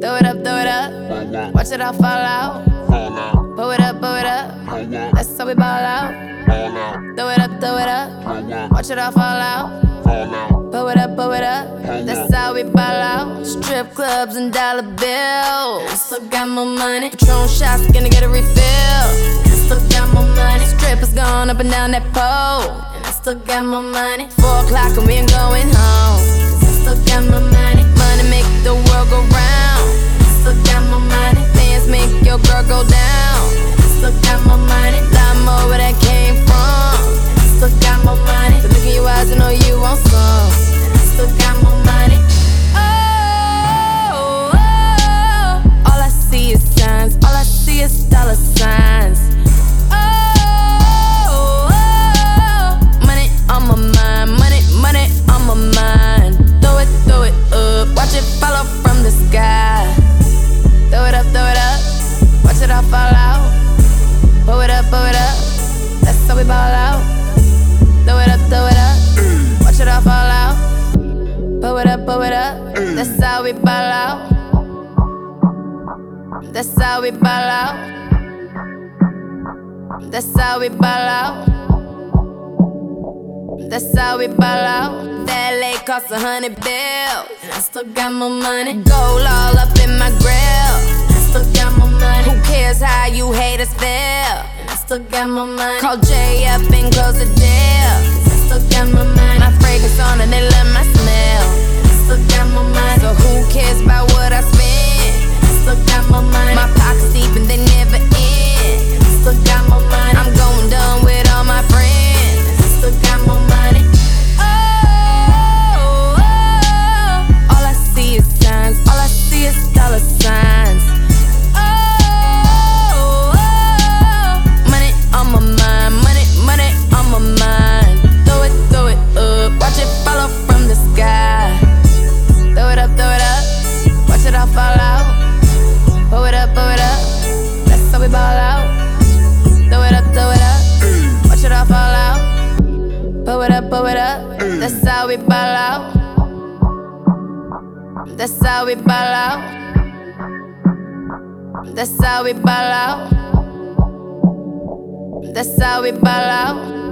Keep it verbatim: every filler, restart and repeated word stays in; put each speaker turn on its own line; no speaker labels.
Throw it up, throw it up. Watch it all fall out. Pull it up, pull it up. That's how we ball out. Throw it up, throw it up. Watch it all fall out. Pull it up, pull it up. That's how we ball out. Strip clubs and dollar bills. I still got more money. Patron shots, gonna get a refill. I still got more money. Strippers going up and down that pole. And I still got more money. Four o'clock and we ain't going home. Cause I still got more money. Money make the world go round. I still got more money. Dance make your girl go down. I still got more money. Lot more where that came from. I still got more money. The look in your eyes, I know you want some. And I still got more money. Oh, oh, all I see is signs. All I see is dollar signs. Oh, oh, money on my mind. Money, money on my mind. Throw it, throw it up. Watch it fall from the sky. Throw it up, throw it up. Watch it all fall out. Pull it up, pull it up. That's how we ball out. Throw it up, throw it up. Watch it all fall out. Pull it up, pull it up. That's how we ball out. That's how we ball out. That's how we ball out. That's how we ball out. That L A cost a hundred bills. And I still got more money. Gold all up in my grill. I still got more money. Who cares how you haters feel? And I still got more money. Call Jay up and close the deal. Cause I still got more money. My fragrance on and they love my smell. And I still got more money. So who cares about what I spend? And I still got more money. My pockets deep and they never end. And I still got more money. I'm going dumb with all my friends. And I still got more money. Oh, oh, all I see is signs. All I see is dollar signs. Oh, oh, money on my mind. Money, money on my mind. Throw it, throw it up. Watch it fall from the sky. Throw it up, throw it up. Watch it all fall out. Pull it up, pull it up. That's how we ball out. Throw it up, throw it up. Watch it all fall out. Pull it up, pull it up. That's how we ball out. That's how we ball out. That's how we ball out. That's how we ball out.